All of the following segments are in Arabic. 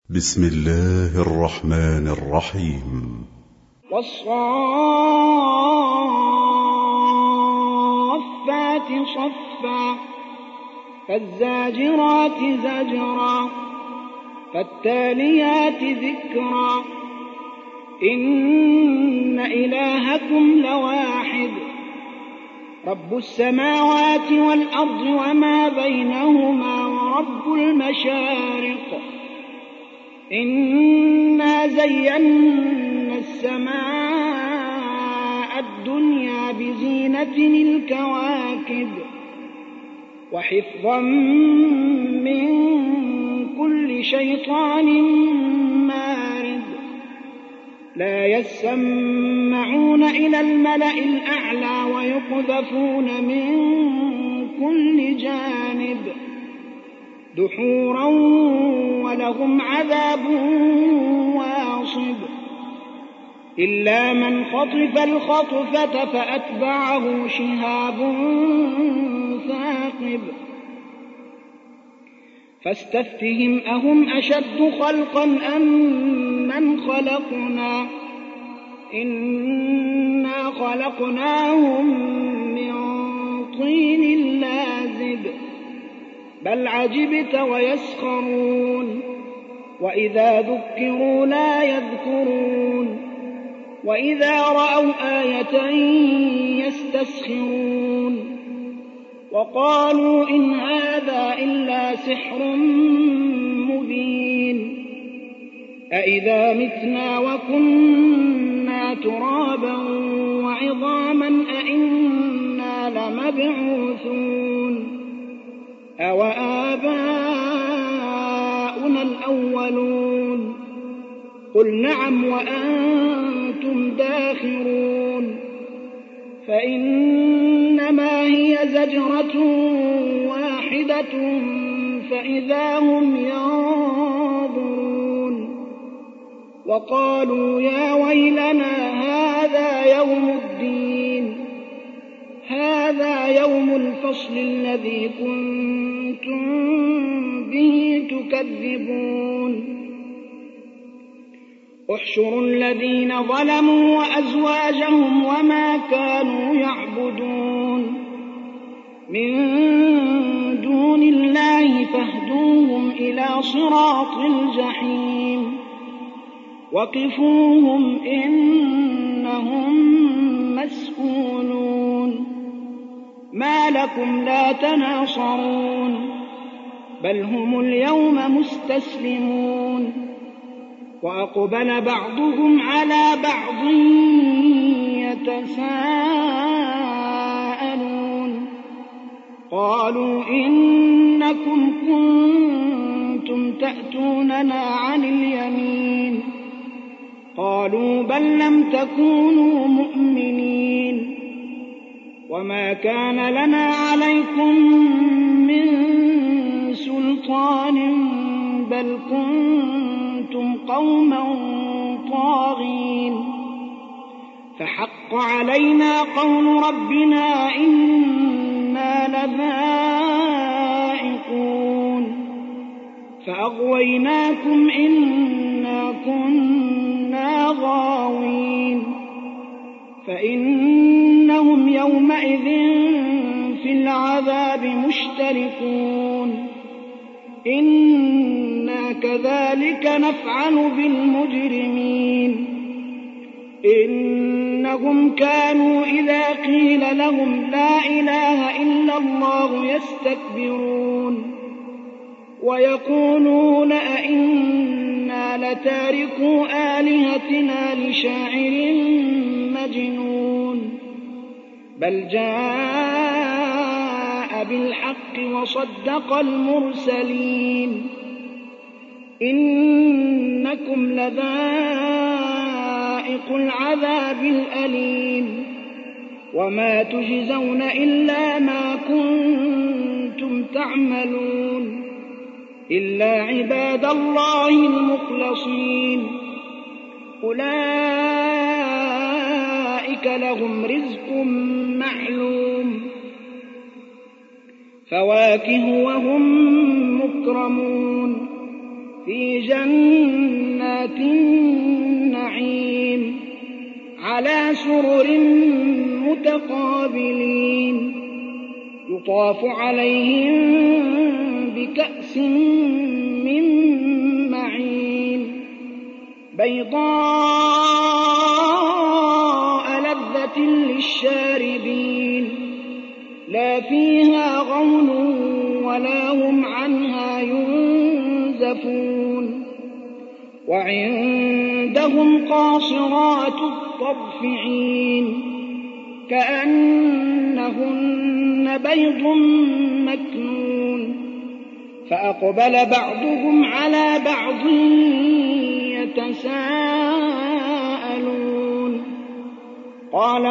بسم الله الرحمن الرحيم. والصافات صفا فالزاجرات زجرا فالتاليات ذكرا إن إلهكم لواحد رب السماوات والأرض وما بينهما ورب المشارق إنا زينا السماء الدنيا بزينة الكواكب وحفظا من كل شيطان مارد لا يسمعون إلى الملأ الأعلى ويقذفون من كل جانب دحورا ولهم عذاب واصب إلا من خطف الخطفة فأتبعه شهاب ثاقب فاستفتهم أهم أشد خلقا أم من خلقنا إنا خلقناهم من طين لازب بل عجبت ويسخرون وإذا ذكروا لا يذكرون وإذا رأوا آية يستسخرون وقالوا إن هذا إلا سحر مبين أإذا متنا وكنا ترابا وعظاما أإنا لمبعوثون أوآباؤنا الأولون قل نعم وأنتم داخرون فإنما هي زجرة واحدة فإذا هم ينظرون وقالوا يا ويلنا هذا يوم الدين هذا يوم الفصل الذي كنتم به تكذبون احشروا الذين ظلموا وأزواجهم وما كانوا يعبدون من دون الله فاهدوهم إلى صراط الجحيم وقفوهم إنهم مسؤولون ما لكم لا تناصرون بل هم اليوم مستسلمون وأقبل بعضهم على بعض يتساءلون قالوا إنكم كنتم تأتوننا عن اليمين قالوا بل لم تكونوا مؤمنين وما كان لنا عليكم من سلطان بل كنتم قوما طاغين فحق علينا قول ربنا إنا لذائقون فأغويناكم إنا كنا غاوين فإنهم يومئذ في العذاب مشتركون إنا كذلك نفعل بالمجرمين إنهم كانوا إذا قيل لهم لا إله إلا الله يستكبرون ويقولون أئنا لتاركو آلهتنا لشاعر مجنون بل جاء بالحق وصدق المرسلين إنكم لذائق العذاب الأليم وما تجزون إلا ما كنتم تعملون إلا عباد الله المخلصين أولئك لهم رزق معلوم فواكه وهم مكرمون في جنات النعيم على سرر متقابلين يطاف عليهم بكأس من معين بيضاء لذة للشاربين لا فيها غول ولا هم عنها ينزفون وعندهم قاصرات الطرف عين كأنهن بيض مكنون فأقبل بعضهم على بعض يتساءلون قال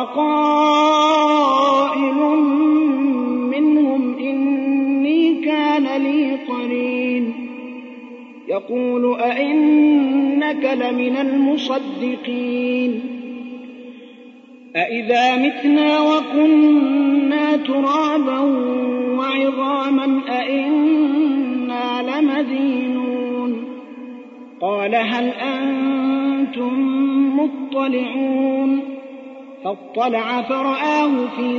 قائل منهم إني كان لي قرين يقول أئنك لمن المصدقين أئذا متنا وكنا ترابا وعظاما أئنا لمدينون قال هل أنتم مطلعون فاطلع فرآه في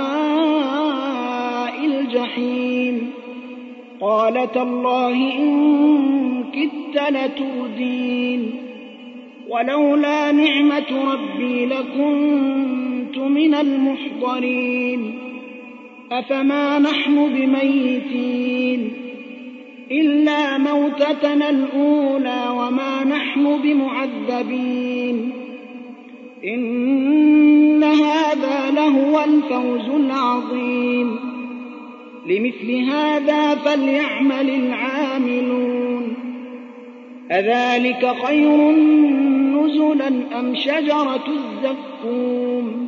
سواء الجحيم قال تالله إن كدت لتردين ولولا نعمة ربي لكنت من المحضرين أفما نحن بميتين إلا موتتنا الأولى وما نحن بمعذبين إن هذا لهو الفوز العظيم لمثل هذا فليعمل العاملون أذلك خير نزلا أم شجرة الزقوم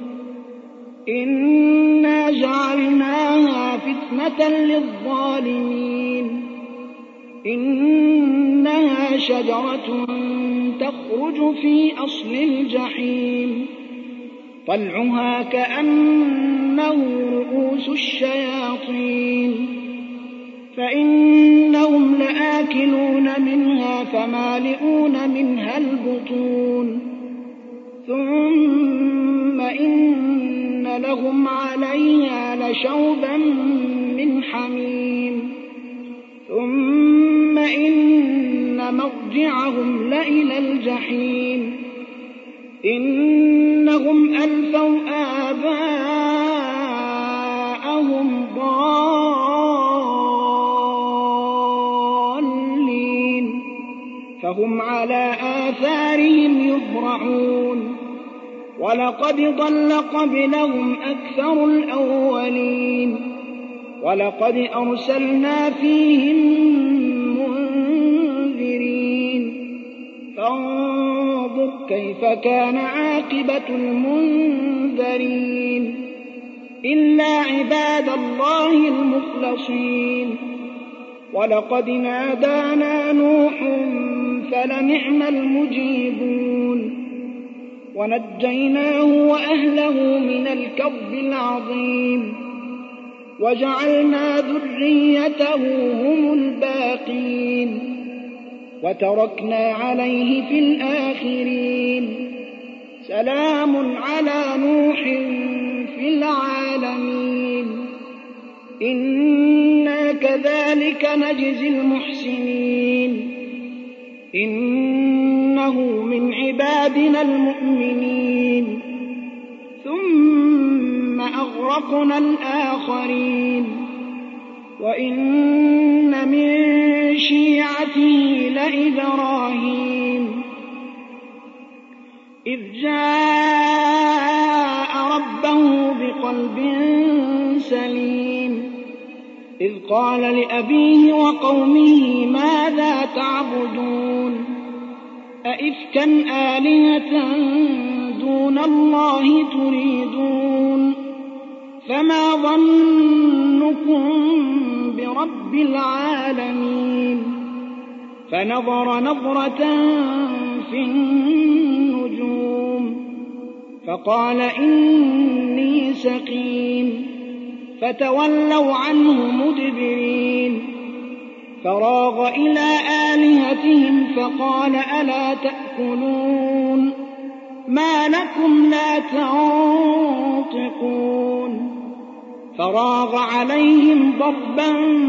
إنا جعلناها فتنة للظالمين إنها شجرة تخرج في أصل الجحيم طلعها كأنه رؤوس الشياطين فإنهم لآكلون منها فمالئون منها البطون ثم إن لهم عليها لشوبا من حميم ثم إن مرجعهم لإلى الجحيم إنهم ألفوا آباءهم ضالين فهم على آثارهم يهرعون ولقد ضل قبلهم أكثر الأولين ولقد أرسلنا فيهم منذرين فانظر كيف كان عاقبة المنذرين إلا عباد الله المخلصين ولقد نادانا نوح فلنعم المجيبون ونجيناه وأهله من الكرب العظيم وجعلنا ذريته هم الباقين وتركنا عليه في الآخرين سلام على نوح في العالمين إنا كذلك نجزي المحسنين إنه من عبادنا المؤمنين ثم أغرقنا الآخرين وإن من شيعته لإبراهيم إذ جاء ربه بقلب سليم إذ قال لأبيه وقومه ماذا تعبدون أئفكا آلهة دون الله تريدون فما ظنكم برب العالمين فنظر نظرة في النجوم فقال إني سقيم فتولوا عنه مدبرين فراغ إلى آلهتهم فقال ألا تأكلون ما لكم لا تنطقون فراغ عليهم ضربا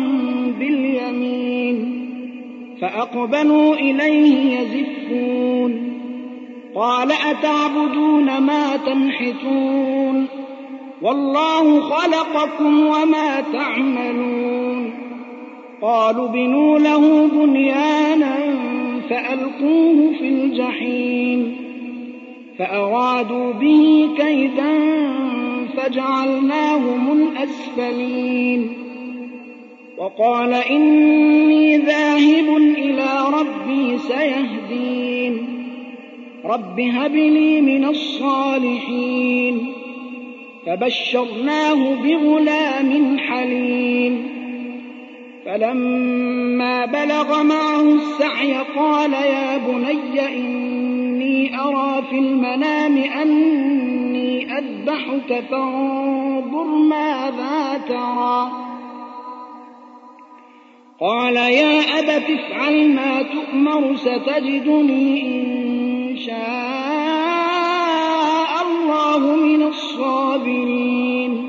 باليمين فأقبلوا إليه يزفون قال أتعبدون ما تنحتون والله خلقكم وما تعملون قالوا بنوا له بنيانا فألقوه في الجحيم فأرادوا به كيدا فجعلناهم الأسفلين وقال إني ذاهب إلى ربي سيهدين رب هب لي من الصالحين فبشرناه بغلام حليم فلما بلغ معه السعي قال يا بني إني أرى في المنام أني أذبحك فانظر ماذا ترى قال يا أبت افعل ما تؤمر ستجدني إن شاء الله من الصابرين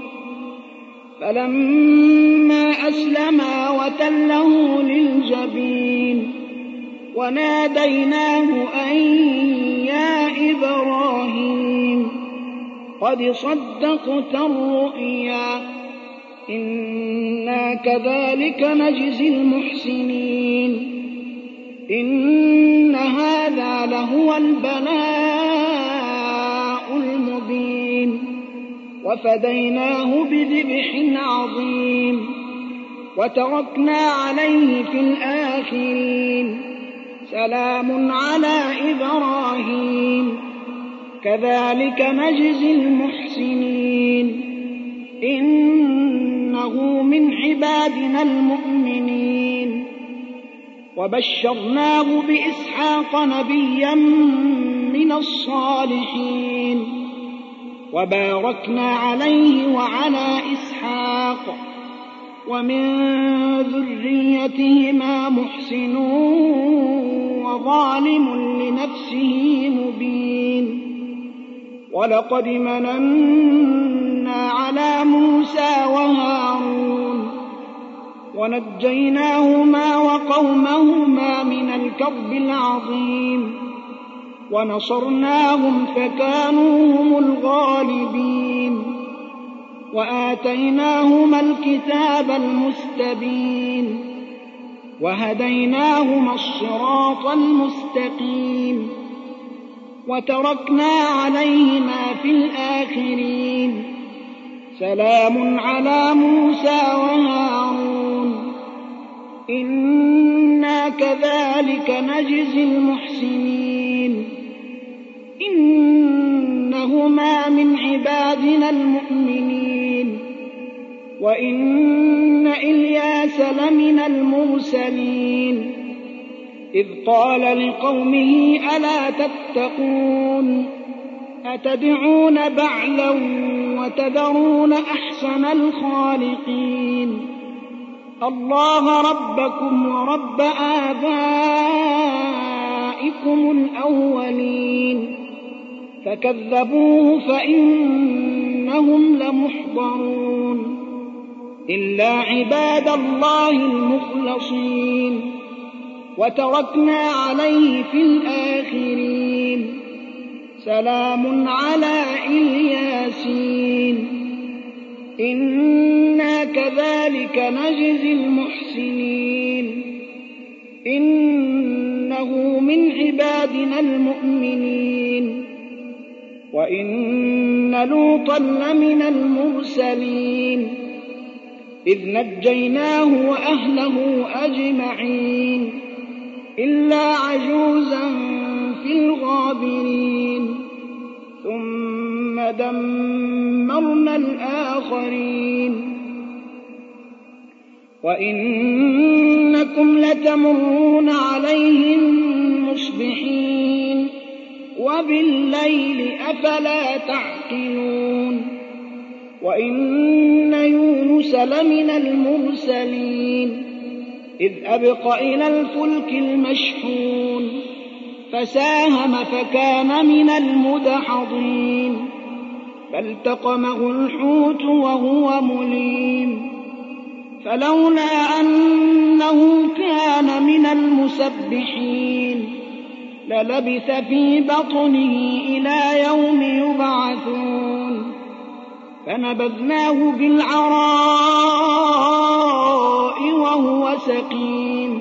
فلما أسلما وتله للجبين وناديناه أن يا إبراهيم قد صدقت الرؤيا إنا كذلك نجزي المحسنين إن هذا لهو البلاء المبين وفديناه بذبح عظيم وتركنا عليه في الآخرين سلام على إبراهيم كذلك نجزي المحسنين إنه من عبادنا المؤمنين وبشرناه بإسحاق نبيا من الصالحين وباركنا عليه وعلى إسحاق ومن ذريتهما محسن وظالم لنفسه مبين ولقد مننا على موسى وهارون ونجيناهما وقومهما من الكرب العظيم ونصرناهم فكانوا هم الغالبين وآتيناهما الكتاب المستبين وهديناهما الصراط المستقيم وتركنا عليهما في الآخرين سلام على موسى وهارون إنا كذلك نجزي المحسنين إنهما من عبادنا المؤمنين وإن إلياس لمن المرسلين إذ قال لقومه ألا تتقون أتدعون بعلا وتذرون أحسن الخالقين الله ربكم ورب آبائكم الأولين فكذبوه فإنهم لمحضرون إلا عباد الله المخلصين وتركنا عليه في الآخرين سلام على الياسين إنا كذلك نجزي المحسنين إنه من عبادنا المؤمنين وإن لوطا لمن المرسلين إذ نجيناه وأهله أجمعين إلا عجوزا في الغابرين ثم دمرنا الآخرين وإنكم لتمرون عليهم مصبحين وبالليل أفلا تعقلون وإن يونس لمن المرسلين إذ أبق إلى الفلك المشحون فساهم فكان من المدحضين فالتقمه الحوت وهو مليم فلولا أنه كان من المسبحين للبث في بطنه إلى يوم يبعثون فنبذناه بالعراء وهو سقيم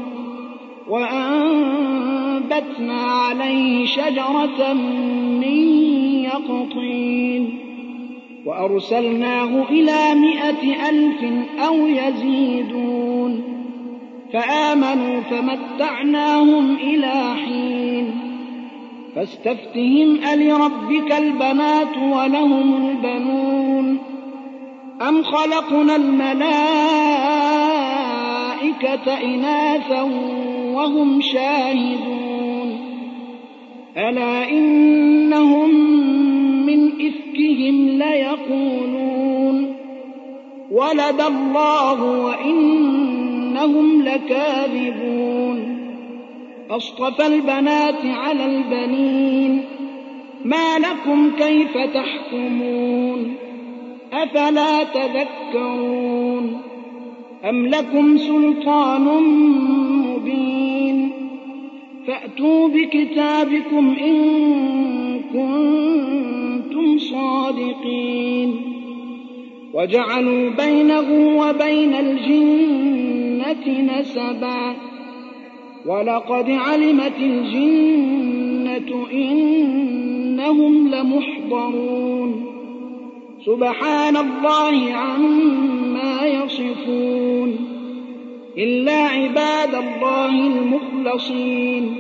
وأنبتنا عليه شجرة من يقطين وأرسلناه إلى 100,000 أو يزيدون فآمنوا فمتعناهم إلى حين فاستفتهم ألربك البنات ولهم البنون أم خلقنا الملائكة إناثا وهم شاهدون ألا إنهم من إفكهم ليقولون ولد الله وإنهم لكاذبون أصطفى البنات على البنين ما لكم كيف تحكمون أفلا تذكرون أم لكم سلطان مبين فأتوا بكتابكم إن كنتم صادقين وجعلوا بينه وبين الجنة نسبا ولقد علمت الجنة إنهم لمحضرون سبحان الله عما يصفون إلا عباد الله المخلصين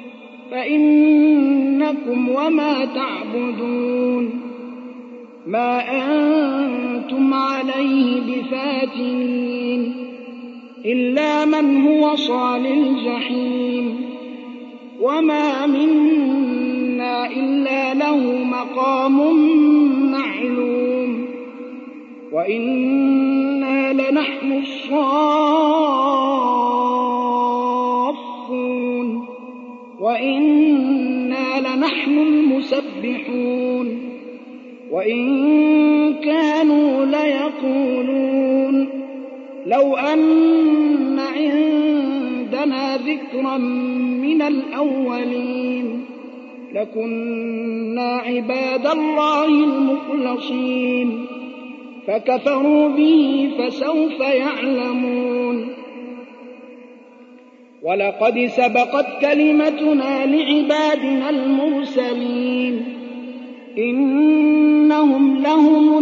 فإنكم وما تعبدون ما أنتم عليه بفاتنين إلا من هو صال الجحيم وما منا إلا له مقام معلوم وإنا لنحن الصافون وإنا لنحن المسبحون وإن كانوا ليقولون لو أن عندنا ذكرا من الأولين لكنا عباد الله المخلصين فكفروا به فسوف يعلمون ولقد سبقت كلمتنا لعبادنا المرسلين إنهم لهم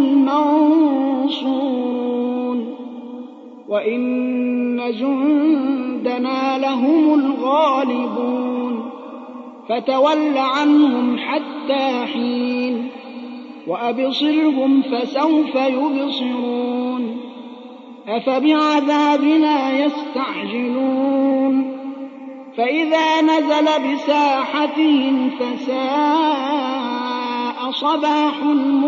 المنصورون وإن جندنا لهم الغالبون فتول عنهم حتى حين وأبصرهم فسوف يبصرون أفبعذابنا يستعجلون فإذا نزل بساحتهم فساء صباح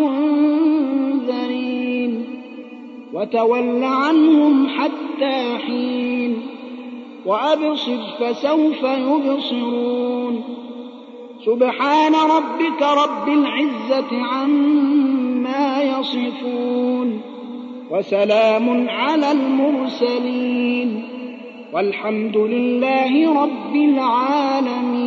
المنذرين وتول عنهم حتى حين وأبصر فسوف يبصرون سبحان ربك رب العزة عما يصفون وسلام على المرسلين والحمد لله رب العالمين.